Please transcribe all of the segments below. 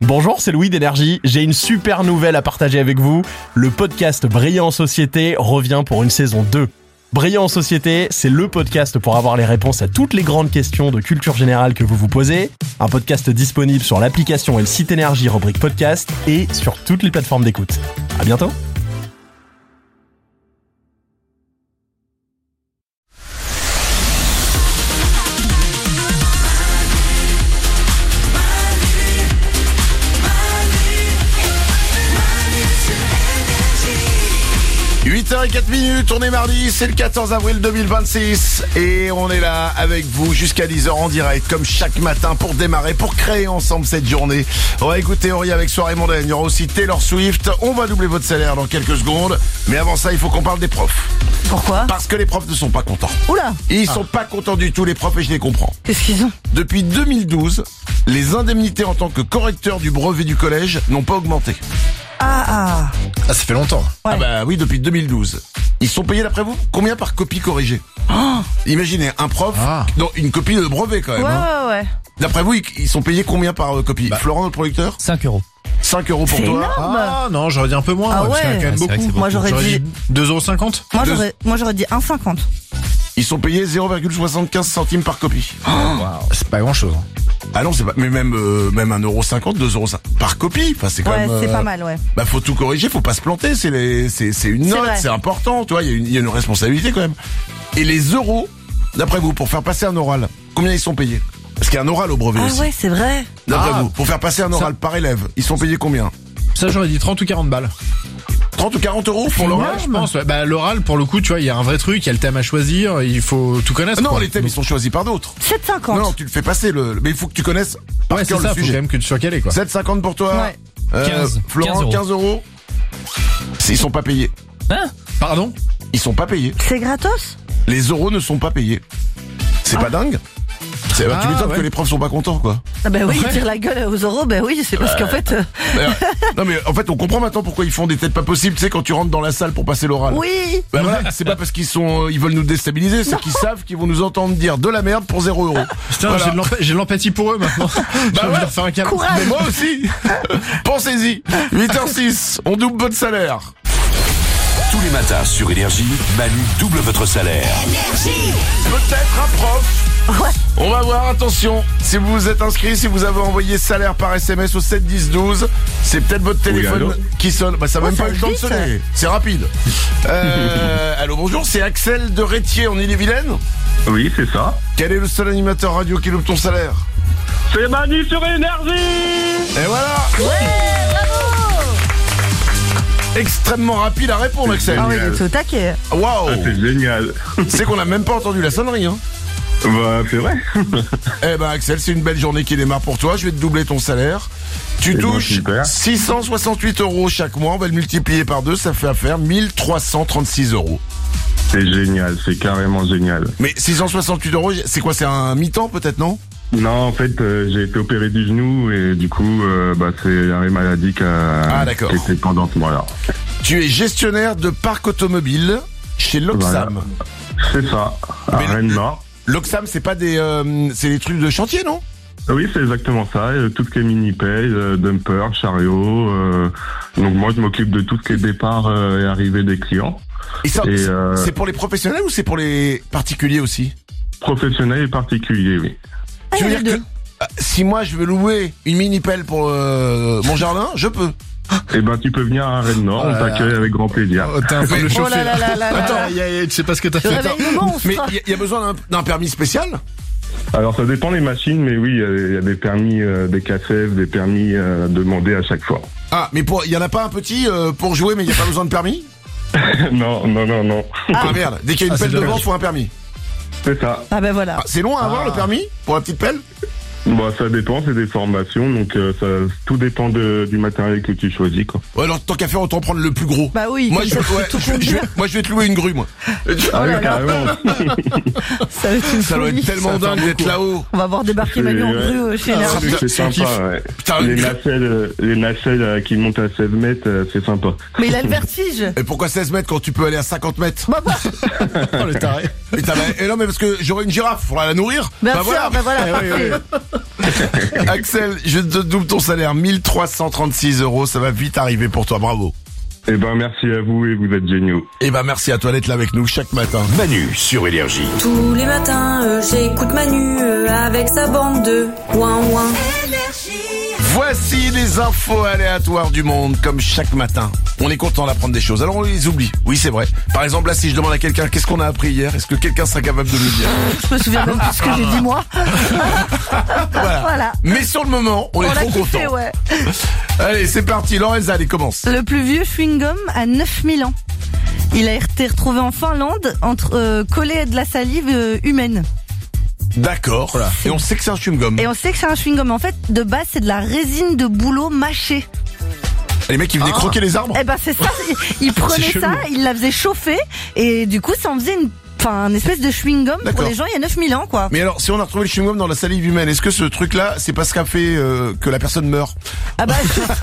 Bonjour, c'est Louis d'Énergie. J'ai une super nouvelle à partager avec vous. Le podcast Brillant en Société revient pour une saison 2. Brillant en Société, c'est le podcast pour avoir les réponses à toutes les grandes questions de culture générale que vous vous posez. Un podcast disponible sur l'application et le site Énergie rubrique podcast et sur toutes les plateformes d'écoute. À bientôt. Et 4 minutes, on est mardi, c'est le 14 avril 2026 et on est là avec vous jusqu'à 10h en direct comme chaque matin pour démarrer, pour créer ensemble cette journée. On va écouter Ori avec Soirée Mondaine, il y aura aussi Taylor Swift, on va doubler votre salaire dans quelques secondes, mais avant ça il faut qu'on parle des profs. Pourquoi ? Parce que les profs ne sont pas contents. Oula ! Ils sont pas contents du tout les profs et je les comprends. Qu'est-ce qu'ils ont ? Depuis 2012, les indemnités en tant que correcteur du brevet du collège n'ont pas augmenté. Ah, ça fait longtemps. ouais. Ah bah oui, depuis 2012. Ils sont payés d'après vous ? Combien par copie corrigée ? Imaginez, un prof, non, une copie de brevet quand même. Ouais. D'après vous, ils sont payés combien par copie ? Florent, notre producteur ? 5 €. 5 € pour C'est toi. énorme. Ah non, j'aurais dit un peu moins. Ah parce qu'il y en a ouais. quand même C'est vrai que c'est beaucoup. Moi j'aurais dit 2,50 €. moi j'aurais dit 1,50. Ils sont payés 0,75 centimes par copie. C'est pas grand chose. Ah non, c'est pas, mais même 1,50 €, 2,50 € par copie. Enfin, c'est quand Ouais, même. c'est pas mal, ouais. Bah, faut tout corriger, faut pas se planter. C'est une note, vrai. c'est important. Tu vois, il y a une responsabilité quand même. Et les euros, d'après vous, pour faire passer un oral, combien ils sont payés ? Parce qu'il y a un oral au brevet Ah aussi. ouais, c'est vrai. D'après vous, pour faire passer un oral par élève, ils sont payés combien ? Ça, j'aurais dit 30 ou 40 balles. 30 ou 40 € pour l'oral ? Ouais, je pense. Ouais. Bah, l'oral, pour le coup, tu vois, il y a un vrai truc, il y a le thème à choisir, il faut tout connaître. Non, quoi. les thèmes, ils sont choisis par d'autres. 7,50. Non, tu le fais passer, mais il faut que tu connaisses par Ouais, c'est cœur ça, le faut quand sujet. même que tu sois calé, quoi. 7,50 pour toi. Ouais. 15. Florent, 15 €. Ils sont pas payés. Pardon ? Ils sont pas payés. C'est gratos ? Les euros ne sont pas payés. C'est pas dingue ? Tu m'étonnes que les profs sont pas contents, quoi. Ah bah oui, Ouais. ils tirent la gueule aux euros, bah oui, c'est parce qu'en fait... Non mais en fait, on comprend maintenant pourquoi ils font des têtes pas possibles, tu sais, quand tu rentres dans la salle pour passer l'oral. Oui. Bah voilà, c'est pas parce ils veulent nous déstabiliser, c'est qu'ils savent qu'ils vont nous entendre dire de la merde pour 0 €. Putain, Voilà. j'ai de l'empathie pour eux maintenant. J'ai envie de leur faire un câlin. Courage. Mais moi aussi. Pensez-y. 8h06, on double votre salaire. Tous les matins sur Énergie, Manu double votre salaire. Peut-être un prof. Ouais. On va voir, attention, si vous vous êtes inscrit, si vous avez envoyé salaire par SMS au 7 10 12, c'est peut-être votre téléphone qui sonne. Bah ça n'a même ça pas eu le temps de vite. sonner, c'est rapide. Allô, bonjour, c'est Axel de Rétier en Ille-et-Vilaine. Oui, c'est ça. Quel est le seul animateur radio qui loupe ton salaire ? C'est Manu sur Énergie. Et voilà. Extrêmement rapide à répondre, Axel. Ah oui, il est au taquet. Waouh. Ah, c'est génial. C'est qu'on n'a même pas entendu la sonnerie, hein. Bah, c'est vrai. Eh ben Axel, c'est une belle journée qui démarre pour toi. Je vais te doubler ton salaire. Tu bon, touches super. 668 € chaque mois. On va le multiplier par 2. Ça fait affaire 1336 €. C'est génial, c'est carrément génial. Mais 668 €, c'est quoi ? C'est un mi-temps peut-être, non ? Non, en fait, j'ai été opéré du genou et du coup, c'est arrêt maladie qui d'accord. était pendant ce mois-là. Tu es gestionnaire de parc automobile chez Loxam. Voilà. C'est ça, à Mais Rennes-Nord. Loxam, c'est pas c'est des trucs de chantier, non ? Oui, c'est exactement ça. Tout ce qui est mini-pay, dumper, chariot. Donc moi, je m'occupe de tout ce qui est départ et arrivée des clients. Et ça, Et, c'est pour les professionnels ou c'est pour les particuliers aussi ? Professionnels et particuliers, oui. Tu veux dire que si moi je veux louer une mini-pelle pour mon jardin, je peux. Eh ben, tu peux venir à Rennes-Nord, on t'accueille avec grand plaisir. Oh, t'es en train de le Oh chauffer là là là là là. Attends, tu sais pas ce que t'as Je fait. réveille le monstre. Mais il y a besoin d'un permis spécial ? Alors ça dépend des machines, mais oui, il y a des permis des KCF, des permis demandés à chaque fois. Ah, mais il y en a pas un petit pour jouer, mais il n'y a pas besoin de permis ? Non. Ah merde, dès qu'il y a une pelle c'est devant, dommage. faut un permis. C'est ça. Ah ben voilà. Ah, c'est long à avoir le permis pour la petite pelle ? Bon, ça dépend, c'est des formations, donc tout dépend du matériel que tu choisis, quoi. Ouais, alors tant qu'à faire, autant prendre le plus gros. Bah oui, Moi, comme je ça, faut tout conduire. vais te louer une grue, moi. Ah oui, carrément. Ça va être une Ça doit folie. être tellement Ça va dingue faire d'être beaucoup. là-haut. On va voir débarquer Manu en grue chez Énergie. C'est sympa, ouais. Putain, Les nacelles qui montent à 16 mètres, c'est sympa. Mais il a le vertige. Et pourquoi 16 mètres quand tu peux aller à 50 mètres ? Bah, Oh, le taré. Et non, mais parce que j'aurais une girafe, faudra la nourrir. bien Bah sûr, voilà. bah voilà, Eh oui, parfait. Axel, je te double ton salaire, 1336 €, ça va vite arriver pour toi, bravo. Eh ben, merci à vous et vous êtes géniaux. Et ben merci à toi d'être là avec nous chaque matin. Manu sur Énergie. Tous les matins, j'écoute Manu avec sa bande de ouin-ouin. Voici les infos aléatoires du monde, comme chaque matin. On est content d'apprendre des choses, alors on les oublie. Oui, c'est vrai. Par exemple, là, si je demande à quelqu'un qu'est-ce qu'on a appris hier, est-ce que quelqu'un serait capable de me le dire? Je me souviens même plus ce que j'ai dit moi. Voilà. Mais sur le moment, on est On l'a trop kiffé, content. ouais. Allez, c'est parti. Lorenza, allez, commence. Le plus vieux chewing-gum a 9000 ans. Il a été retrouvé en Finlande, collé à de la salive humaine. D'accord. Et on sait que c'est un chewing-gum. Et on sait que c'est un chewing-gum. En fait, de base, c'est de la résine de bouleau mâchée. Les mecs, ils venaient croquer les arbres. Eh ben, c'est ça. Ils prenaient ça, ils la faisaient chauffer, et du coup, ça en faisait une espèce de chewing-gum pour D'accord. les gens il y a 9000 ans, quoi. Mais alors, si on a retrouvé le chewing-gum dans la salive humaine, est-ce que ce truc-là, c'est pas ce qu'a fait que la personne meurt? Ah bah,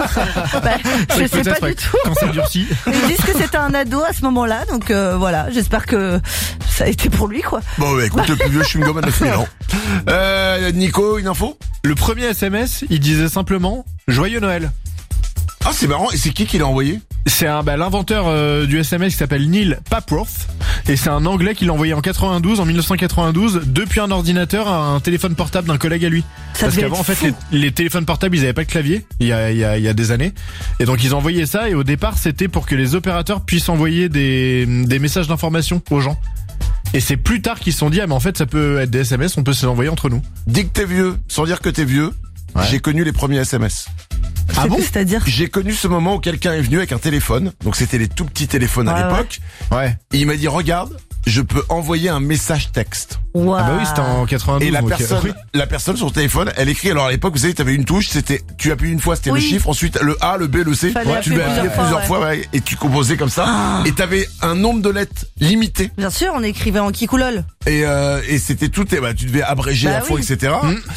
je sais pas du tout. Quand ça durcit. Ils disent que c'était un ado à ce moment-là, donc voilà, j'espère que ça a été pour lui, quoi. Bon, bah, écoute, le plus vieux chewing-gum à 9000 ans. Nico, une info? Le premier SMS, il disait simplement Joyeux Noël. Ah, c'est marrant. Et c'est qui l'a envoyé? C'est l'inventeur du SMS qui s'appelle Neil Papworth, et c'est un Anglais qui l'a envoyé en 1992 depuis un ordinateur à un téléphone portable d'un collègue à lui. Ça Parce devait qu'avant, être en fait, fou. les téléphones portables, ils avaient pas de clavier il y a des années, et donc ils ont envoyé ça. Et au départ, c'était pour que les opérateurs puissent envoyer des messages d'information aux gens. Et c'est plus tard qu'ils se sont dit mais en fait, ça peut être des SMS, on peut se les envoyer entre nous. Dis que t'es vieux, sans dire que t'es vieux. Ouais. J'ai connu les premiers SMS. Ah bon? C'est-à-dire J'ai connu ce moment où quelqu'un est venu avec un téléphone. Donc c'était les tout petits téléphones à Ouais, l'époque. Ouais. Et il m'a dit, regarde, je peux envoyer un message texte. Wow. Ah bah oui, c'était en 92. Et la donc, personne, oui. la personne sur le téléphone, elle écrit. Alors à l'époque, vous savez, t'avais une touche, c'était, tu appuies une fois, c'était Oui. le chiffre, ensuite le A, le B, le C. Fallait Tu appuyer devais appuyer plusieurs plusieurs fois, ouais, et tu composais comme ça. Et t'avais un nombre de lettres limité. Bien sûr, on écrivait en kikoulol. Et c'était tout, tu devais abréger Bah la fois, oui. etc.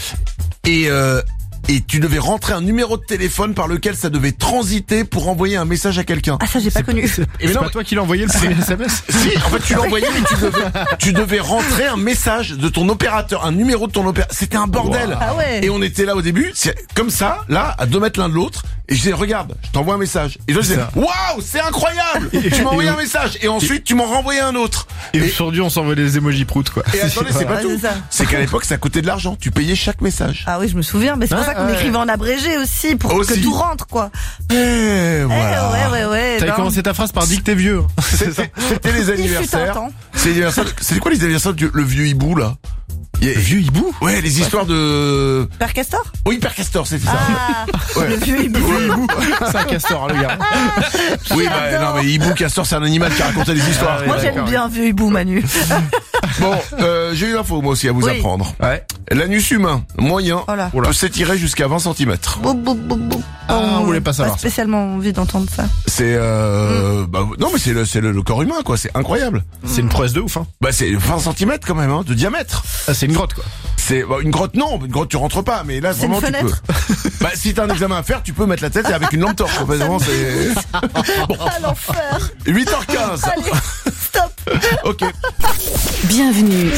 Et tu devais rentrer un numéro de téléphone par lequel ça devait transiter pour envoyer un message à quelqu'un. Ah, ça, j'ai pas connu. Et C'est non, pas toi qui l'as envoyé le premier SMS? si, en fait, tu l'envoyais, mais tu devais rentrer un message de ton opérateur, un numéro de ton opérateur. C'était un bordel. Ah ouais. Et on était là au début, c'est comme ça, là, à 2 mètres l'un de l'autre. Et je disais, regarde, je t'envoie un message. Et je disais, Ça. waouh, c'est incroyable! Tu m'as envoyé un message. Et ensuite, tu m'en renvoyais un autre. Et aujourd'hui, on s'envoie des emojis prout, quoi. Et attendez, c'est pas Ouais, tout. c'est ça. C'est qu'à l'époque, ça coûtait de l'argent. Tu payais chaque message. Ah oui, je me souviens, mais c'est pour ça qu'on écrivait en abrégé aussi, pour Aussi. que tout rentre, quoi. Et voilà. Ouais. T'avais non. commencé ta phrase par dire que t'es vieux. C'était les Il fut un anniversaires. temps. C'était quoi les anniversaires le vieux hibou, là? Le Vieux hibou? Ouais, les histoires de... Père Castor? Oui, Père Castor, c'était ça. Ah, Ouais. le vieux hibou. C'est un castor, le gars. Oui, bah, J'adore. non, mais hibou, Castor, c'est un animal qui racontait des histoires. Moi, j'aime bien vieux hibou, Manu. Bon, j'ai une info, moi aussi, à vous Oui. apprendre. Ouais. L'anus humain, moyen, Voilà. peut s'étirer jusqu'à 20 cm. Boum, boum, boum, boum. Ah, on voulait pas savoir Pas ça. spécialement envie d'entendre ça. C'est, bah, non, mais c'est le corps humain, quoi, c'est incroyable. C'est une prouesse de ouf, hein. Bah, c'est 20 cm quand même, hein, de diamètre. Ah, c'est une grotte, quoi. C'est, bah, une grotte, non, une grotte, tu rentres pas, mais là, C'est une vraiment, tu peux. fenêtre. Bah, si t'as un examen à faire, tu peux mettre la tête avec une lampe torche, quoi. Vraiment, c'est, Ah, l'enfer. 8h15. Allez, stop. Ok. Bienvenue.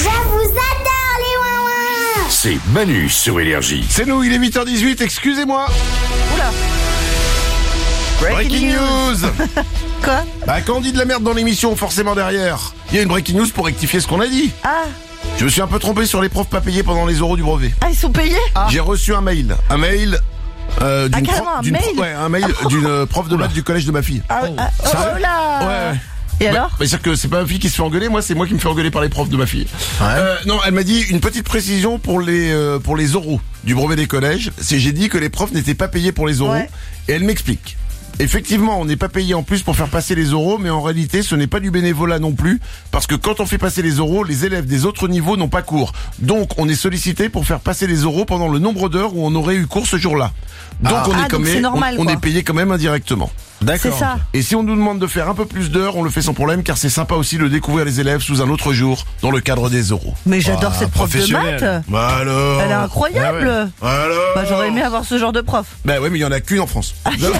C'est Manu sur Énergie. C'est nous, il est 8h18, excusez-moi. Oula. Breaking news. Quoi? Bah, quand on dit de la merde dans l'émission, forcément derrière, il y a une breaking news pour rectifier ce qu'on a dit. Ah, Je me suis un peu trompé sur les profs pas payés pendant les oraux du brevet. ils sont payés? J'ai reçu un mail. D'une carrément, un mail ouais, un mail d'une prof de maths du collège de ma fille. Ah, oh là. Ouais. Et alors? Bah, c'est-à-dire que c'est pas ma fille qui se fait engueuler, moi c'est moi qui me fais engueuler par les profs de ma fille. Non, elle m'a dit une petite précision pour les oraux du brevet des collèges. J'ai dit que les profs n'étaient pas payés pour les oraux, Ouais. et elle m'explique. Effectivement, on n'est pas payé en plus pour faire passer les oraux, mais en réalité, ce n'est pas du bénévolat non plus, parce que quand on fait passer les oraux, les élèves des autres niveaux n'ont pas cours. Donc, on est sollicité pour faire passer les oraux pendant le nombre d'heures où on aurait eu cours ce jour-là. Donc, on est donc comme c'est normal, on quoi. est payé quand même indirectement. C'est ça. Et si on nous demande de faire un peu plus d'heures, on le fait sans problème, car c'est sympa aussi de découvrir les élèves sous un autre jour, dans le cadre des oraux. Mais j'adore cette prof de professionnel. maths. Bah alors. Elle est incroyable. Alors. Bah, j'aurais aimé avoir ce genre de prof. Bah ouais, mais il y en a qu'une en France. Merde.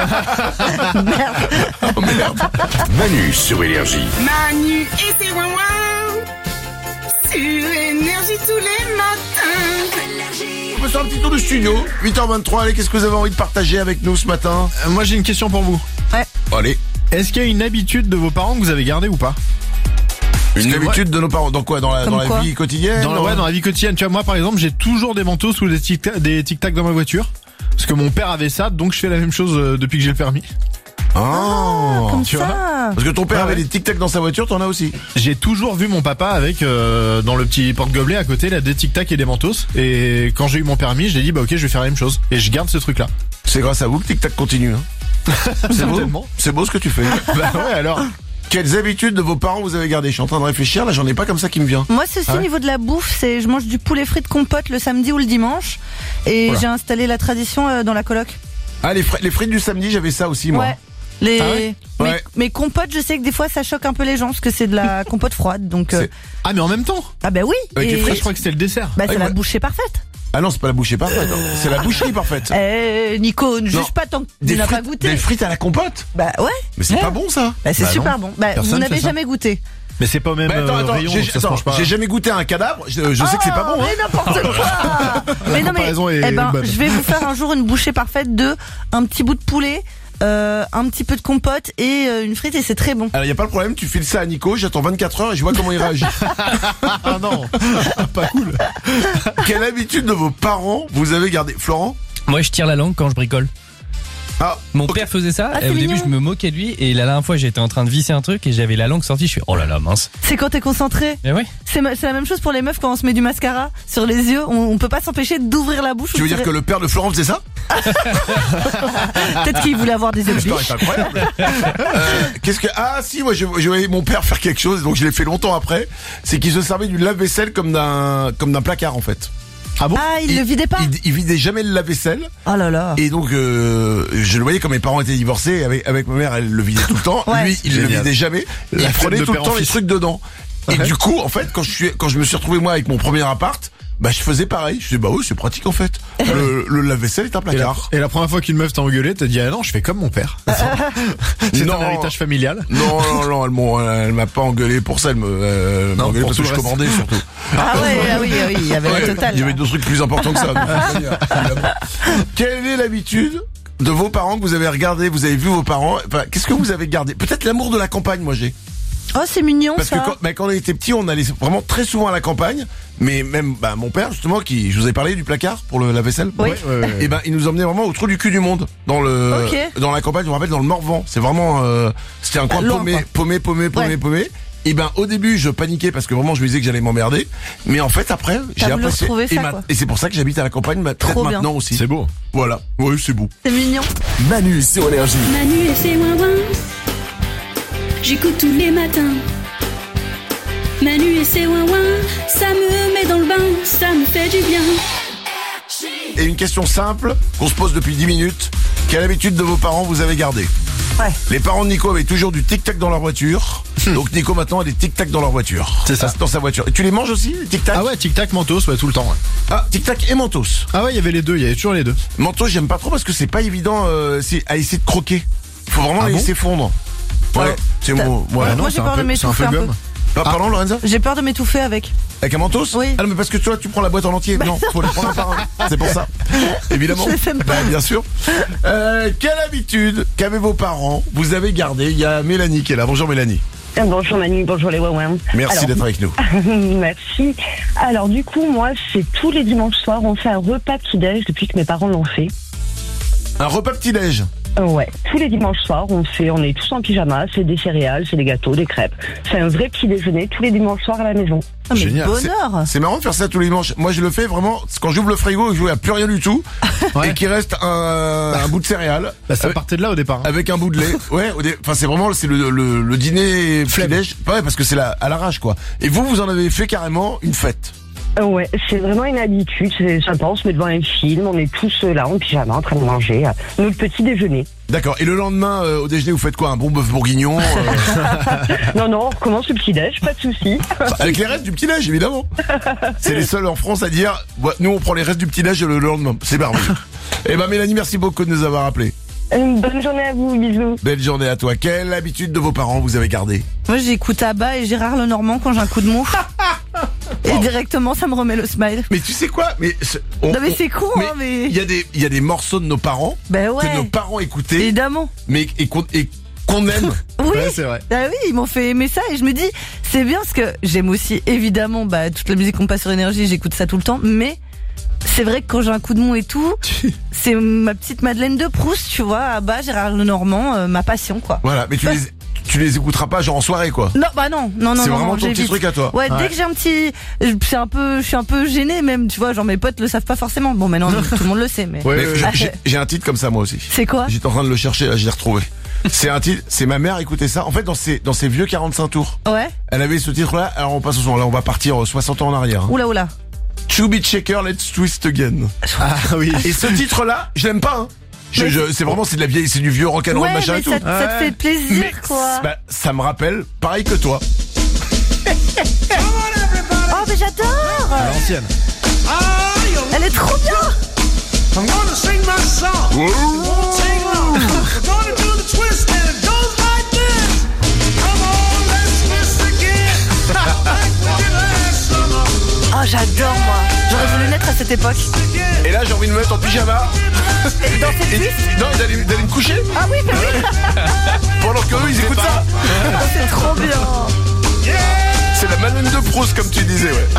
Oh merde. Manu sur Énergie. Manu et ses ouin-ouin sur Énergie tous les matins. peut faire un petit tour de studio. 8h23, allez, qu'est-ce que vous avez envie de partager avec nous ce matin? Moi j'ai une question pour vous. Allez. Est-ce qu'il y a une habitude de vos parents que vous avez gardée ou pas? Une habitude de nos parents. Dans quoi? Dans la quoi vie quotidienne? Dans la vie quotidienne. Tu vois, moi par exemple, j'ai toujours des manteaux ou des tic-tac dans ma voiture. Parce que mon père avait ça, donc je fais la même chose depuis que j'ai le permis. Comme tu vois. ça. Parce que ton père avait des tic-tac dans sa voiture, t'en as aussi. J'ai toujours vu mon papa avec dans le petit porte-gobelet à côté là des tic-tac et des mentos. Et quand j'ai eu mon permis, j'ai dit bah ok, je vais faire la même chose. Et je garde ce truc là. C'est grâce à vous que tic-tac continue. Hein. C'est beau. Certainement. C'est beau ce que tu fais. Bah ouais alors. Quelles habitudes de vos parents vous avez gardées? Je suis en train de réfléchir, là j'en ai pas comme ça qui me vient. Moi, c'est aussi au niveau de la bouffe, je mange du poulet frit de compote le samedi ou le dimanche. Et Voilà. j'ai installé la tradition dans la coloc. Ah, les frites du samedi, j'avais ça aussi, moi. Ouais. Ouais. Mais compote, je sais que des fois ça choque un peu les gens parce que c'est de la compote froide. Donc C'est- Ah mais en même temps. ah bah oui. Avec les Et- frites, Je crois que c'était le dessert. bah c'est Ah, la ouais. bouchée parfaite. Ah non, c'est pas la bouchée parfaite, c'est la boucherie parfaite. Nico, ne Non. juge pas tant que tu n'as pas goûté. Des frites à la compote? Bah ouais. Mais c'est pas bon ça. Bah c'est Bah super bon. Bah Personne vous n'avez fait ça. jamais goûté. Mais c'est pas au même Bah, attends, rayon, j'ai donc ça se mange pas. j'ai jamais goûté un cadavre, je sais que c'est pas bon. Hein. Mais n'importe quoi. Mais non mais comparaison est bonne. je vais vous faire un jour une bouchée parfaite de un petit bout de poulet, un petit peu de compote et une frite et c'est très bon. Alors y a pas de problème, tu files ça à Nico, j'attends 24 heures et je vois comment il réagit. Ah non, pas cool. Quelle habitude de vos parents vous avez gardé? Florent? Moi, je tire la langue quand je bricole. Ah, Mon ok. père faisait ça, Ah, et c'est au début mignon. je me moquais de lui, et la dernière fois j'étais en train de visser un truc et j'avais la langue sortie, je suis oh là là mince. C'est quand t'es concentré. Mais ouais. C'est la même chose pour les meufs quand on se met du mascara sur les yeux. On peut pas s'empêcher d'ouvrir la bouche. Tu veux dire que le père de Florent faisait ça? Peut-être qu'il voulait avoir des yeux L'histoire est incroyable. Qu'est-ce que si moi je voyais mon père faire quelque chose donc je l'ai fait longtemps après, c'est qu'il se servait du lave-vaisselle comme d'un placard en fait. Ah bon? Ah, il le vidait pas. Il vidait jamais le lave-vaisselle Oh là là. et donc je le voyais quand mes parents étaient divorcés avec ma mère, elle le vidait tout le temps. Ouais. Lui, il le Génial. vidait jamais. Et La il prenait flemme de tout le père temps en les fils. trucs dedans. Et du coup, en fait, quand je me suis retrouvé moi avec mon premier appart, bah je faisais pareil. Je disais bah oui, c'est pratique en fait. Le lave-vaisselle est un placard. Et la première fois qu'une meuf t'a engueulé, t'as dit ah non, je fais comme mon père. C'est Non. un héritage familial. Non, elle m'a pas engueulé pour ça, elle m'a Non, engueulé pour parce tout que je le reste. commandais surtout. Ah oui, il y avait la totale. Il y avait d'autres trucs plus importants que ça. de toute manière, évidemment. Quelle est l'habitude de vos parents que vous avez regardé, vous avez vu vos parents, enfin, qu'est-ce que vous avez gardé? Peut-être l'amour de la campagne, moi j'ai. Oh, c'est mignon Parce ça. que quand on était petit, on allait vraiment très souvent à la campagne, mais même mon père justement, je vous ai parlé du placard pour la vaisselle. Oui. Ouais. Et il nous emmenait vraiment au trou du cul du monde dans Ok. dans la campagne, je me rappelle dans le Morvan. C'est vraiment c'était un coin loin, paumé. Ouais. Et au début je paniquais parce que vraiment je me disais que j'allais m'emmerder, mais en fait après j'ai voulu apprécié retrouver ça, quoi. et c'est pour ça que j'habite à la campagne peut-être Trop bien. maintenant aussi. C'est beau. Voilà. Oui, c'est beau. C'est mignon. Manu sur Énergie. Manu et ses ouin-ouin, j'écoute tous les matins. Manu et ses ouin-ouin, ça me met dans le bain, ça me fait du bien. Et une question simple qu'on se pose depuis 10 minutes. Quelle habitude de vos parents vous avez gardé? Ouais. Les parents de Nico avaient toujours du tic-tac dans leur voiture. Donc Nico maintenant a des tic-tac dans leur voiture. C'est ça. Dans sa voiture. Et tu les manges aussi, les tic-tac? Ah ouais, tic-tac, mentos, ouais, tout le temps. Ouais. Ah, tic-tac et mentos. Ah ouais, il y avait les deux, il y avait toujours les deux. Mentos, j'aime pas trop parce que c'est pas évident à essayer de croquer. Faut vraiment Ah les bon laisser fondre. Ouais, Ouais. c'est mon... Ouais. Moi, j'ai peur de c'est un m'étouffer peu un peu. gomme. Pardon, Lorenza? J'ai peur de m'étouffer avec. Avec un mentos? Oui. Ah non, mais parce que toi, tu prends la boîte en entier. Non, faut les prendre un par un. C'est pour ça. Évidemment. Je les aime pas. Bah, bien sûr. Quelle habitude qu'avaient vos parents vous avez gardé? Il y a Mélanie qui est là. Bonjour Mélanie. Bonjour Manu, bonjour les Wawins. Merci Alors, d'être avec nous. Merci. Alors du coup, moi, c'est tous les dimanches soirs, on fait un repas petit-déj depuis que mes parents l'ont fait. Un repas petit-déj. Ouais, tous les dimanches soirs, on est tous en pyjama, c'est des céréales, c'est des gâteaux, des crêpes. C'est un vrai petit déjeuner tous les dimanches soirs à la maison. Ah, mais Génial. bonheur. C'est marrant de faire ça tous les dimanches. Moi, je le fais vraiment quand j'ouvre le frigo et je vois plus rien du tout Ouais. et qu'il reste un bout de céréales Bah, ça avec, partait de là au départ. Hein. avec un bout de lait. Ouais, enfin c'est vraiment le dîner petit-déj. Ouais, parce que c'est à l'arrache quoi. Et vous en avez fait carrément une fête. Ouais, c'est vraiment une habitude, c'est sympa, on se met devant un film, on est tous là en pyjama en train de manger notre petit déjeuner. D'accord. Et le lendemain au déjeuner, vous faites quoi? Un bon bœuf bourguignon Non, on recommence le petit-déj, pas de souci. avec les restes du petit-déj évidemment. C'est les seuls en France à dire nous on prend les restes du petit-déj le lendemain. C'est merveilleux. Eh ben Mélanie, merci beaucoup de nous avoir appelés. Bonne journée à vous, bisous. Belle journée à toi. Quelle habitude de vos parents vous avez gardée? Moi, j'écoute Abba et Gérard Lenormand quand j'ai un coup de mou. Et Et directement, ça me remet le smile. Mais tu sais quoi? Non mais c'est con, mais hein, mais... il y a des morceaux de nos parents Ben ouais. que nos parents écoutaient, Évidemment. mais et qu'on aime. Oui. Ouais, c'est vrai. Ah oui, ils m'ont fait aimer ça et je me dis, c'est bien parce que j'aime aussi évidemment toute la musique qu'on passe sur Énergie, j'écoute ça tout le temps, mais c'est vrai que quand j'ai un coup de mou et tout, c'est ma petite Madeleine de Proust, tu vois, à bas Gérard Lenormand, ma passion quoi. Voilà, mais tu les écouteras pas genre en soirée quoi. Non, bah non. C'est vraiment ton petit j'évite. truc à toi. Ouais, dès que j'ai un petit, je suis un peu gênée même, tu vois, genre mes potes le savent pas forcément. Bon, maintenant tout le monde le sait, mais. Ouais, j'ai un titre comme ça moi aussi. C'est quoi? J'étais en train de le chercher, là, je l'ai retrouvé. C'est un titre, c'est ma mère écoutait ça. En fait, dans ses vieux 45 tours. Ouais. Elle avait ce titre-là. Alors on passe au son. Là, on va partir 60 ans en arrière. Hein. Oula. Chubby Checker, Let's Twist Again. Ah oui. Et ce titre-là, je l'aime pas. Hein. C'est vraiment c'est de la vieille, c'est du vieux rock'n'roll machin mais et tout. Ça te fait plaisir mais, quoi. Ça me rappelle, pareil que toi. Oh mais j'adore. À l'ancienne. Elle est trop bien. I'm gonna sing my song. It won't take long. We're gonna do the twist and it goes like this. Come on, let's twist again. Like we did last summer. Oh j'adore moi. J'aurais voulu naître à cette époque. Et là j'ai envie de me mettre en pyjama. Et dans cette twist. Non, d'aller me coucher. Ah oui, mais oui. Pendant qu'eux ils écoutent ça. C'est trop bien. C'est la Madeleine de Proust comme tu disais, ouais.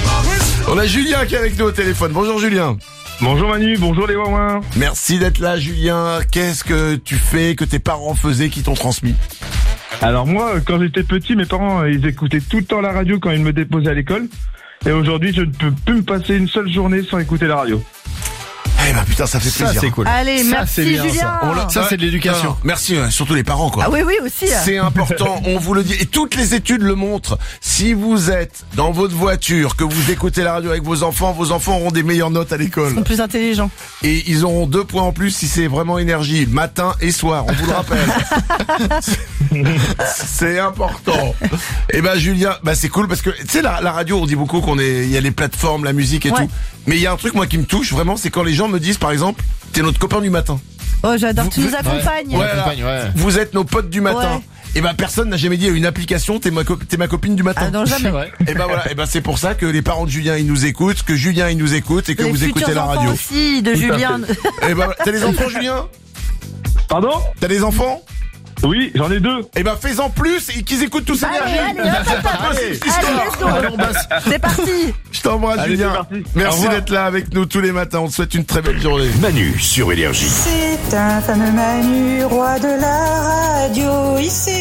On a Julien qui est avec nous au téléphone. Bonjour Julien. Bonjour Manu, bonjour les Wawins. Merci d'être là Julien. Qu'est-ce que tu fais, que tes parents faisaient, qui t'ont transmis? Alors moi, quand j'étais petit, mes parents, ils écoutaient tout le temps la radio quand ils me déposaient à l'école. Et aujourd'hui, je ne peux plus me passer une seule journée sans écouter la radio. Eh ben putain, ça fait plaisir. Ça c'est cool. Allez, ça, merci c'est bien, Julien. Ça c'est de l'éducation. Non, merci, surtout les parents quoi. Ah oui aussi. C'est important, on vous le dit. Et toutes les études le montrent. Si vous êtes dans votre voiture, que vous écoutez la radio avec vos enfants auront des meilleures notes à l'école. Ils sont plus intelligents. Et ils auront 2 points en plus si c'est vraiment Énergie, matin et soir, on vous le rappelle. C'est important. Et ben Julien, c'est cool parce que tu sais la radio, on dit beaucoup il y a les plateformes, la musique et tout. Mais il y a un truc moi qui me touche vraiment, c'est quand les gens me disent par exemple, t'es notre copain du matin. Oh j'adore, tu nous accompagnes. Vous êtes nos potes du matin. Ouais. Et personne n'a jamais dit à une application t'es ma copine du matin. Ah non jamais. Et voilà, c'est pour ça que les parents de Julien ils nous écoutent, que Julien il nous écoute et que les vous écoutez la radio. Aussi de Julien. Et t'as des enfants Julien? Pardon? T'as des enfants? Oui, j'en ai 2. Et fais-en plus et qu'ils écoutent tous Énergie. Allez, c'est parti. Je t'embrasse Julien. Merci d'être là avec nous tous les matins. On te souhaite une très belle journée. Manu sur Énergie. C'est un fameux Manu, roi de la radio,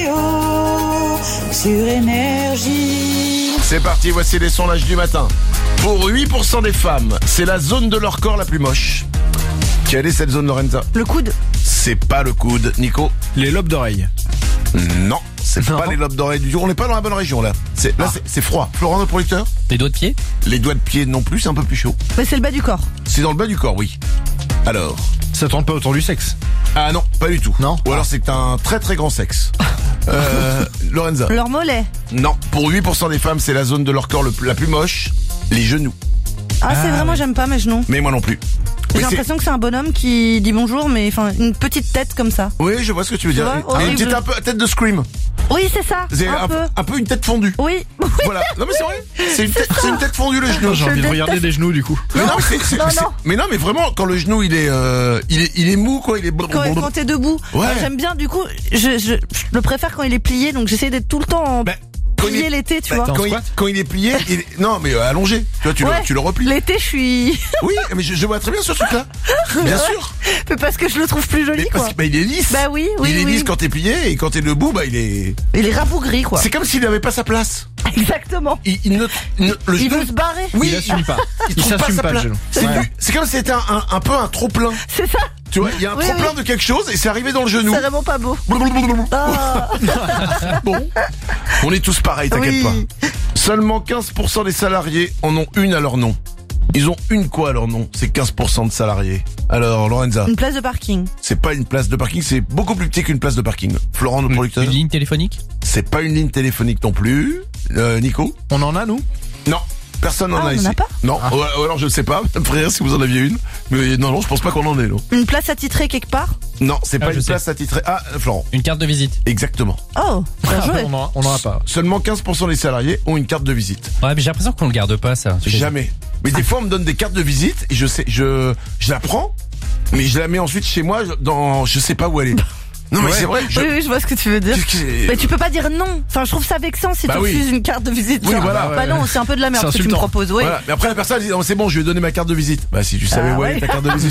ICO, sur Énergie. C'est parti, voici les sondages du matin. Pour 8% des femmes, c'est la zone de leur corps la plus moche. Quelle est cette zone, Lorenza? Le coude. C'est pas le coude. Nico? Les lobes d'oreille. Non, c'est pas les lobes d'oreille du jour. On n'est pas dans la bonne région là. C'est froid. Florent, notre producteur? Les doigts de pied? Les doigts de pied non plus, c'est un peu plus chaud. Mais c'est le bas du corps. C'est dans le bas du corps, oui. Alors? Ça tourne pas autour du sexe? Ah non, pas du tout. Non. Ou alors c'est un très très grand sexe. Lorenza? Leur mollet. Non, pour 8% des femmes, c'est la zone de leur corps la plus moche, les genoux. Ah c'est vraiment, j'aime pas mes genoux. Mais moi non plus. J'ai l'impression que c'est un bonhomme qui dit bonjour, mais une petite tête comme ça. Oui, je vois ce que tu veux dire. Une petite tête de Scream. Oui, c'est ça. C'est un peu une tête fondue. Oui. Voilà. Non mais c'est vrai. C'est une tête fondue le genou. J'ai envie de regarder des genoux du coup. Mais non, mais vraiment quand le genou il est mou quoi, il est quand t'es debout. Ouais. J'aime bien du coup, je le préfère quand il est plié, donc j'essaie d'être tout le temps en plié l'été, tu vois. Quand il est plié, non mais allongé. Tu vois, tu le replies. L'été, je suis. Oui, mais je vois très bien ce truc-là. Bien sûr. Mais parce que je le trouve plus joli, quoi. Parce qu'il est lisse. Bah oui. Il est lisse quand t'es plié et quand t'es debout, il est. Il est rabougri, quoi. C'est comme s'il n'avait pas sa place. Exactement. Il veut se barrer. Oui. Il assume pas. Il trouve pas s'assume sa pas, place. le genou. C'est comme si c'était un peu un trop plein. C'est ça. Tu vois, il y a un trop plein de quelque chose et c'est arrivé dans le genou. C'est vraiment pas beau. Bon, on est tous pareils, t'inquiète pas. Seulement 15% des salariés en ont une à leur nom. Ils ont une quoi à leur nom? C'est 15% de salariés. Alors, Lorenza? Une place de parking. C'est pas une place de parking, c'est beaucoup plus petit qu'une place de parking. Florent, notre producteur? Une ligne téléphonique? C'est pas une ligne téléphonique non plus. Nico? On en a, nous? Non. Personne n'en Ah, a on ici. en a pas Non, ou alors je ne sais pas, ça me ferait rire si vous en aviez une. Mais non, je pense pas qu'on en ait, non. Une place attitrée quelque part? Non, c'est pas je une sais. place attitrée. Ah, Florent. Une carte de visite. Exactement. Oh, bien joué. On n'en a pas. Seulement 15% des salariés ont une carte de visite. Ouais, mais j'ai l'impression qu'on le garde pas, ça. Jamais. Mais des fois, on me donne des cartes de visite et je la prends, mais je la mets ensuite chez moi dans, je sais pas où elle est. Non, mais c'est vrai. Oui, je vois ce que tu veux dire. Mais tu peux pas dire non. Enfin, je trouve ça vexant si Bah tu oui. refuses une carte de visite. Oui, genre. voilà, Bah non, c'est un peu de la merde C'est ce que tu me insultant. proposes. Oui. Voilà. Mais après, la personne dit, non, c'est bon, je lui ai donné ma carte de visite. Bah, si tu savais Ah où elle ouais. est, ta carte de visite.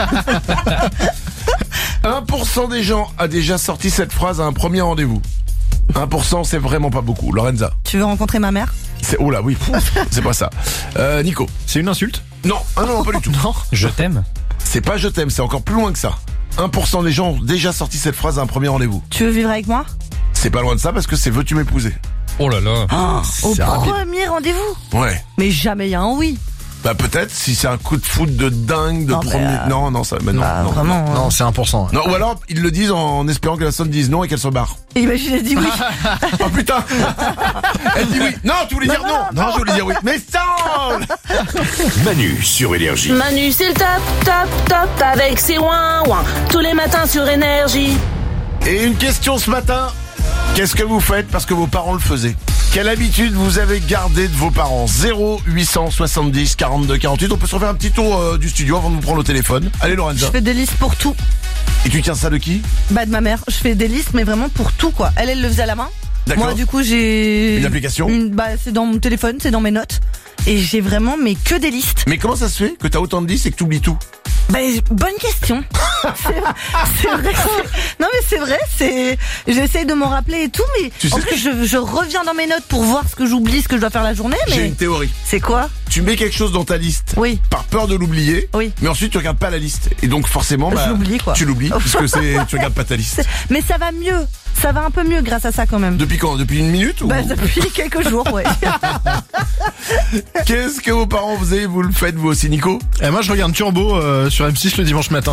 1% des gens a déjà sorti cette phrase à un premier rendez-vous. 1%, c'est vraiment pas beaucoup. Lorenza. Tu veux rencontrer ma mère? Oh là, oui. C'est pas ça. Nico. C'est une insulte? Non, non, pas du tout. Non. Je t'aime. C'est pas je t'aime, c'est encore plus loin que ça. 1% des gens ont déjà sorti cette phrase à un premier rendez-vous. Tu veux vivre avec moi? C'est pas loin de ça parce que c'est veux-tu m'épouser. Oh là là. Au C'est rapide. premier rendez-vous? Ouais. Mais jamais il y a un oui. Bah peut-être si c'est un coup de foot de dingue de Non, mais, premier. Non, ça. Mais non, Bah, non. vraiment. Non, c'est 1%. Non, ou alors ils le disent en espérant que la personne dise non et qu'elle se barre. Imagine, elle dit oui. Oh putain. Elle dit oui. Non, tu voulais dire non. Non, je voulais dire oui. Mais ça. Manu sur Énergie. Manu, c'est le top avec ses ouin-ouin. Tous les matins sur Énergie. Et une question ce matin. Qu'est-ce que vous faites parce que vos parents le faisaient? Quelle habitude vous avez gardée de vos parents? 0870 42 48. On peut se refaire un petit tour du studio avant de vous prendre au téléphone. Allez Je Lorenza. fais des listes pour tout. Et tu tiens ça de qui? Bah, de ma mère. Je fais des listes, mais vraiment pour tout, quoi. Elle le faisait à la main. D'accord. Moi, du coup, j'ai... Une application? Bah, c'est dans mon téléphone, c'est dans mes notes. Et j'ai vraiment, mais que des listes. Mais comment ça se fait que t'as autant de listes et que t'oublies tout? Bah, bonne question. c'est vrai. Non, mais c'est vrai, j'essaye de m'en rappeler et tout, mais Tu sais en ce plus, que je reviens dans mes notes pour voir ce que j'oublie, ce que je dois faire la journée, J'ai mais. une théorie. C'est quoi? Tu mets quelque chose dans ta liste. Oui. Par peur de l'oublier. Oui. Mais ensuite tu regardes pas la liste. Et donc forcément, Je l'oublie, quoi. tu l'oublies puisque tu regardes pas ta liste. Mais ça va mieux. Ça va un peu mieux grâce à ça quand même. Depuis quand? Depuis une minute ou... Bah, depuis quelques jours, ouais. Qu'est-ce que vos parents faisaient? Vous le faites vous aussi, Nico? Et moi, je regarde Turbo sur M6 le dimanche matin.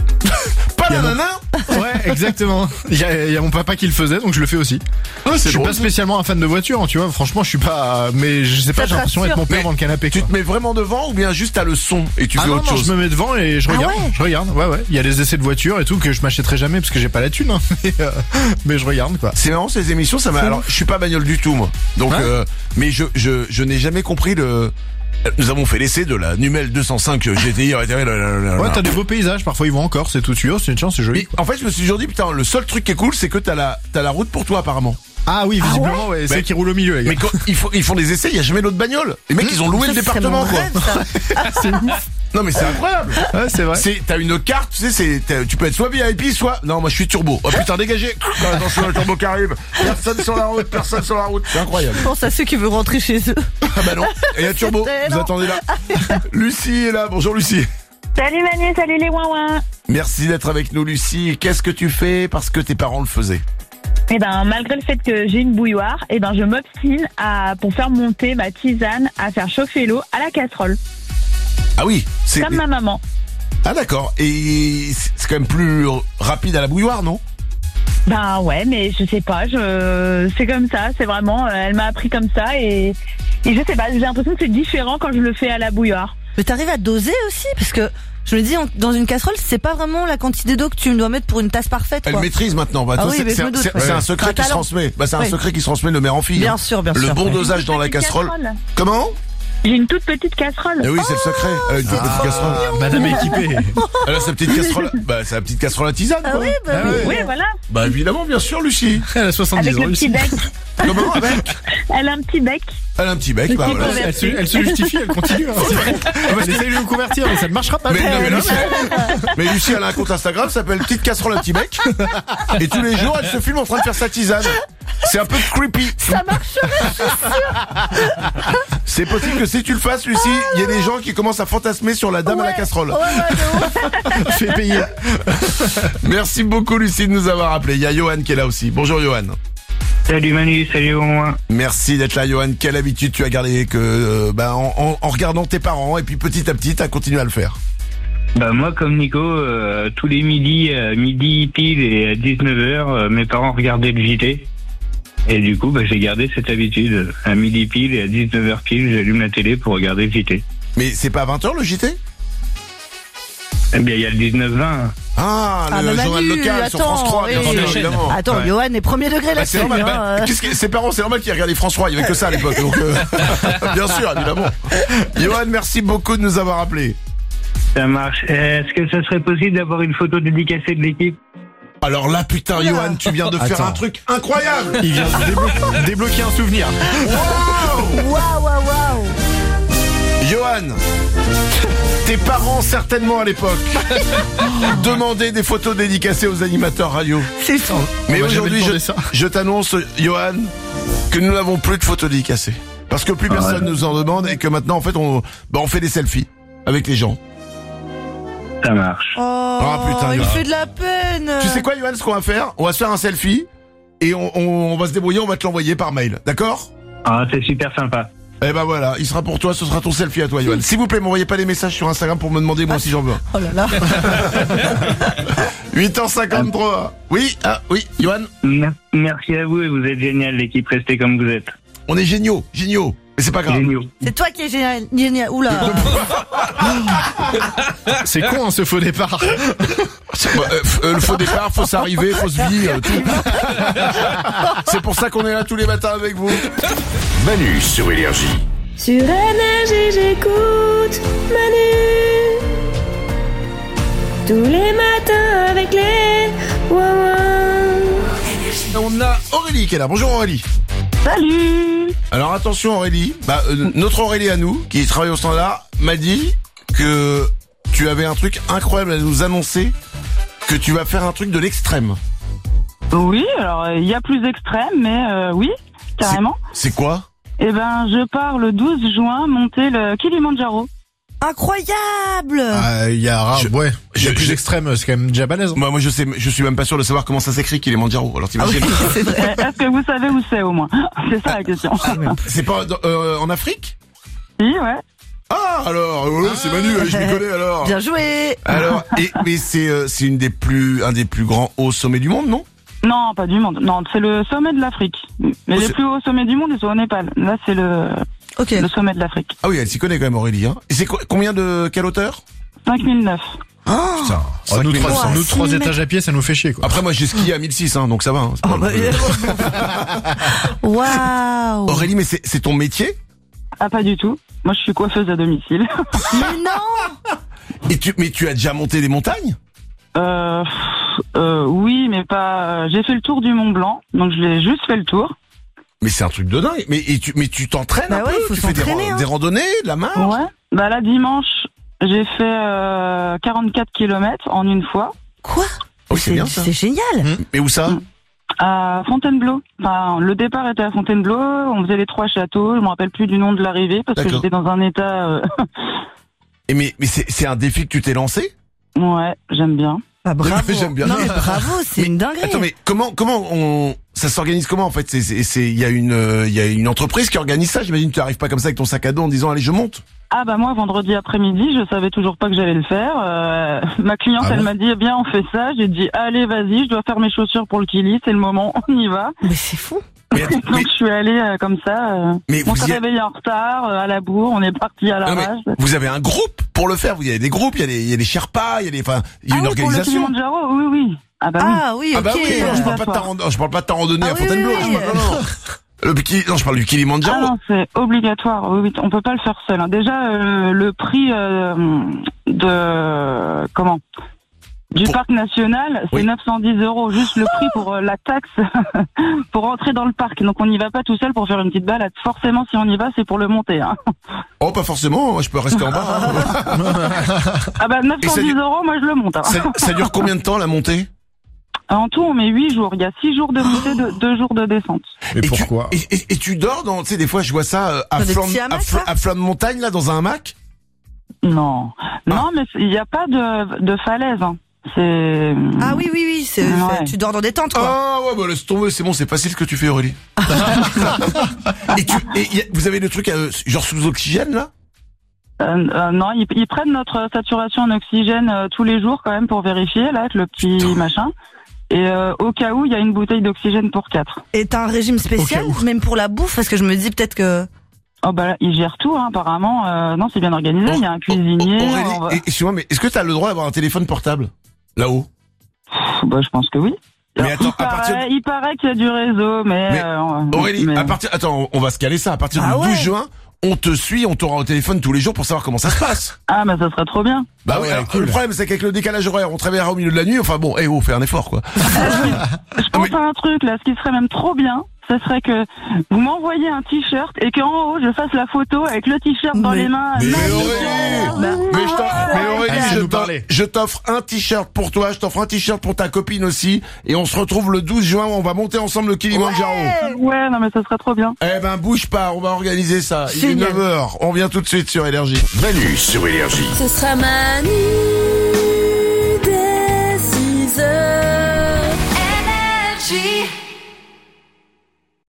Pas la Il y a nana? Ouais, exactement. Il y a mon papa qui le faisait, donc je le fais aussi. Ouais, Je c'est suis drôle, pas ça. spécialement un fan de voiture, hein, tu vois. Franchement, je suis pas. Mais je sais pas, Ça te j'ai l'impression d'être rassure. mon père Mais dans le canapé. Tu Quoi. te mets vraiment devant ou bien juste t'as le son et tu fais Non, autre non, chose? je me mets devant et je Ah regarde. ouais. Je regarde. Ouais. Il y a des essais de voiture et tout que je m'achèterai jamais parce que j'ai pas la thune. Hein. Mais je regarde quoi. C'est marrant ces émissions, ça m'a. Alors, je suis pas bagnole du tout moi. Donc, Ouais. mais je n'ai jamais compris le. Nous avons fait l'essai de la Numel 205 GTI. Ouais, t'as des beaux paysages. Parfois, ils vont encore. C'est tout tuyau. C'est une chance, c'est joli. Mais en fait, je me suis toujours dit, putain, le seul truc qui est cool, c'est que t'as la route pour toi, apparemment. Ah oui, visiblement, ouais. C'est Mais- qui roule au milieu, les gars. Mais quand ils font des essais, il y a jamais d'autres bagnoles. Les mecs, ils ont loué Ça, le ce serait département, mon quoi. rêve, ça. C'est ouf. Non, mais c'est incroyable. Ouais, c'est vrai. T'as une carte, tu sais, tu peux être soit VIP, soit. Non, moi, je suis turbo. Oh putain, dégagez. Attention, le turbo qui arrive. Personne sur la route. C'est incroyable. Je pense à ceux qui veulent rentrer chez eux. Ah bah non. Et il y a turbo. Eh Vous non. attendez là. Lucie est là. Bonjour, Lucie. Salut Manu, salut les ouin-ouin. Merci d'être avec nous, Lucie. Qu'est-ce que tu fais parce que tes parents le faisaient? Eh ben, malgré le fait que j'ai une bouilloire, eh ben, je m'obstine pour faire monter ma tisane, à faire chauffer l'eau à la casserole. Ah oui. C'est. Comme ma maman. Ah d'accord. Et c'est quand même plus rapide à la bouilloire, non? Ben ouais, mais je sais pas, c'est comme ça, c'est vraiment, elle m'a appris comme ça et je sais pas, j'ai l'impression que c'est différent quand je le fais à la bouilloire. Mais t'arrives à doser aussi, parce que je me dis, dans une casserole, c'est pas vraiment la quantité d'eau que tu dois mettre pour une tasse parfaite, Elle quoi. maîtrise maintenant. Bah, Ah toi, oui, mais je me doute, c'est ouais. un secret Un qui se talent. transmet. Bah, c'est un Oui. secret qui se transmet de mère en fille. Bien hein. sûr, bien Le sûr. bon Ouais. dosage dans la casserole. Comment? J'ai une toute petite casserole. Eh oui, c'est le secret. Elle a une toute petite casserole. Madame équipée. Elle a sa petite casserole. Bah, c'est la petite casserole à tisane, Ah quoi. oui, bah oui. Oui, voilà. Bah, évidemment, bien sûr, Lucie. Elle a 70 Avec ans, le petit Lucie. bec. Comment? Avec? Elle a un petit bec. Elle a un petit bec, bah, C'est voilà. converti. Elle se justifie, elle continue. Hein, c'est vrai. Elle essaye de nous convertir, mais ça ne marchera pas. Mais, non, mais Lucie, elle a un compte Instagram, ça s'appelle Petite Casserole à petit bec. Et tous les jours, elle se filme en train de faire sa tisane. C'est un peu creepy. Ça marcherait, je suis sûre. C'est possible que si tu le fasses, Lucie, il y a des gens qui commencent à fantasmer sur la dame à la casserole. Ouais, de ouf. Fais payer. Merci beaucoup, Lucie, de nous avoir appelé. Il y a Johan qui est là aussi. Bonjour, Johan. Salut Manu, salut au moins. Merci d'être là, Johan. Quelle habitude tu as gardé que, en regardant tes parents et puis petit à petit, t'as continué à le faire? Bah moi comme Nico, tous les midis pile et à 19h, mes parents regardaient le JT. Et du coup, j'ai gardé cette habitude. À midi pile et à 19h pile, j'allume la télé pour regarder le JT. Mais c'est pas à 20h le JT? Eh bien, il y a le 19-20. Ah, le Manu, journal local sur France 3, bien sûr, évidemment. Attends, Ouais. Johan est premier degré Bah, c'est là-dessus. normal. Ses parents, c'est normal qu'ils regardent France 3. Il y avait que ça à l'époque. Donc, bien sûr, évidemment. Johan, merci beaucoup de nous avoir appelés. Ça marche. Est-ce que ça serait possible d'avoir une photo dédicacée de l'équipe? Alors là, putain, Johan, tu viens de faire un truc incroyable. Il vient de débloquer un souvenir. Waouh. Johan, tes parents, certainement à l'époque, demandaient des photos dédicacées aux animateurs radio. C'est fou. Mais On va aujourd'hui, jamais demander ça. je t'annonce, Johan, que nous n'avons plus de photos dédicacées. Parce que plus personne nous en demande et que maintenant, en fait, on fait des selfies avec les gens. Ça marche. Ah, putain, il Johan. fait de la peine. Tu sais quoi, Johan, ce qu'on va faire? On va se faire un selfie et on va se débrouiller, on va te l'envoyer par mail. D'accord? Ah, c'est super sympa. Eh ben voilà, il sera pour toi, ce sera ton selfie à toi, Johan. S'il vous plaît, m'envoyez pas des messages sur Instagram pour me demander moi si j'en veux. Oh là là. 8h53. Oui, Johan. Merci à vous et vous êtes génial, l'équipe. Restez comme vous êtes. On est géniaux. Mais c'est pas grave. Géniaux. C'est toi qui es génial. Oula. C'est con, ce faux départ. Le faux départ, fausse arrivée, fausse vie, tout. C'est pour ça qu'on est là tous les matins avec vous. Manu sur Énergie. Sur Énergie, j'écoute Manu. Tous les matins avec les Wawa. On a Aurélie qui est là. Bonjour Aurélie. Salut. Alors attention Aurélie, notre Aurélie à nous, qui travaille au standard, m'a dit que tu avais un truc incroyable à nous annoncer, que tu vas faire un truc de l'extrême. Oui, alors il y a plus extrême, mais oui, carrément. C'est quoi? Eh ben, je pars le 12 juin monter le Kilimandjaro. Incroyable. Il y a plus extrême, c'est quand même déjà balèze. Moi je suis même pas sûr de savoir comment ça s'écrit Kilimandjaro. Alors t'imagines? Est-ce que vous savez où c'est au moins? C'est ça la question. C'est pas en Afrique? Si, ouais. Ah alors, c'est Manu, je m'y connais alors. Bien joué. Alors, mais c'est un des plus grands hauts sommets du monde, non? Non, pas du monde. Non, c'est le sommet de l'Afrique. Mais les plus hauts sommets du monde, ils sont au Népal. Là, c'est le sommet de l'Afrique. Ah oui, elle s'y connaît quand même Aurélie. Hein. Et c'est quelle hauteur? 5009. Ah, putain, nous 3 étages à pied, ça nous fait chier, quoi. Après, moi, j'ai skié à 1006, donc ça va. Hein, Waouh. Aurélie, mais c'est ton métier? Ah, pas du tout. Moi, je suis coiffeuse à domicile. Mais non. Mais tu as déjà monté des montagnes? Oui, mais pas. J'ai fait le tour du Mont Blanc, donc je l'ai juste fait le tour. Mais c'est un truc de dingue. Mais tu t'entraînes un peu? Il faut tu fais des randonnées, de la marche? Ouais. Bah là, dimanche, j'ai fait 44 km en une fois. Quoi? Oh, c'est bien ça. C'est génial. Mais où ça? À Fontainebleau. Enfin, le départ était à Fontainebleau. On faisait les 3 châteaux. Je me rappelle plus du nom de l'arrivée parce que j'étais dans un état. Mais c'est un défi que tu t'es lancé? Ouais, j'aime bien. Bah, bravo. J'aime bien. Non mais bravo, c'est une dinguerie. Attends, mais comment ça s'organise comment en fait? Il y a une entreprise qui organise ça. J'imagine que tu arrives pas comme ça avec ton sac à dos en disant allez je monte. Ah bah moi vendredi après-midi, je savais toujours pas que j'allais le faire. Ma cliente elle m'a dit eh bien on fait ça. J'ai dit allez vas-y, je dois faire mes chaussures pour le Kili, c'est le moment, on y va. Mais c'est fou. Donc je suis allée comme ça. On s'est réveillé en retard à la bourre, on est parti à l'arrache. Vous avez un groupe pour le faire? Il y a des groupes, il y a des Sherpas, il y a une organisation. Pour le Kilimandjaro, oui. Ah bah oui. Ok. Ah bah oui, non, je parle pas de ta randonnée à Fontainebleau. Oui. Non, je parle du Kilimandjaro. Ah non, c'est obligatoire. Oui, on peut pas le faire seul. Hein. Déjà, le prix du parc national, c'est 910 €. Juste le prix pour la taxe pour rentrer dans le parc. Donc on n'y va pas tout seul pour faire une petite balade. Forcément, si on y va, c'est pour le monter. Hein. Oh, pas forcément. Moi, je peux rester en bas. Hein. Ah bah 910 €, moi je le monte. Hein. Ça dure combien de temps la montée? En tout, on met 8 jours. Il y a 6 jours de montée, 2 jours de descente. Et pourquoi? Et tu dors dans, tu sais, des fois, je vois ça à flanc de montagne, là, dans un hamac? Non. Non, mais il n'y a pas de falaise. Hein. C'est... Ah oui, tu dors dans des tentes, quoi. Ah ouais, bah laisse tomber, c'est bon, c'est facile ce que tu fais, Aurélie. et vous avez le truc, genre sous oxygène, là? Non, ils prennent notre saturation en oxygène tous les jours, quand même, pour vérifier, là, avec le petit machin. Et au cas où, il y a une bouteille d'oxygène pour 4. Et t'as un régime spécial, même pour la bouffe, parce que je me dis peut-être que... Oh bah là, ils gèrent tout, hein, apparemment. Non, c'est bien organisé, il y a un cuisinier. Aurélie, excuse-moi, mais est-ce que t'as le droit d'avoir un téléphone portable là-haut? Bah, je pense que oui. Mais attends, il paraît qu'il y a du réseau, mais Aurélie, attends, on va se caler ça. À partir du 12 juin, on te suit, on t'aura au téléphone tous les jours pour savoir comment ça se passe. Ah, mais ça serait trop bien. Bah oui, cool. Le problème, c'est qu'avec le décalage horaire, on travaillera au milieu de la nuit. Enfin bon, fais un effort, quoi. Je pense à un truc, là, ce qui serait même trop bien, ce serait que vous m'envoyiez un t-shirt et qu'en haut, je fasse la photo avec le t-shirt dans les mains. Mais Aurélie, je t'offre un t-shirt pour toi, je t'offre un t-shirt pour ta copine aussi, et on se retrouve le 12 juin, on va monter ensemble le Kilimanjaro. Ouais, non mais ça serait trop bien. Eh ben, bouge pas, on va organiser ça. Il est 9h, on vient tout de suite sur Énergie. Manu sur Énergie. Ce sera Manu dès 6h. Énergie.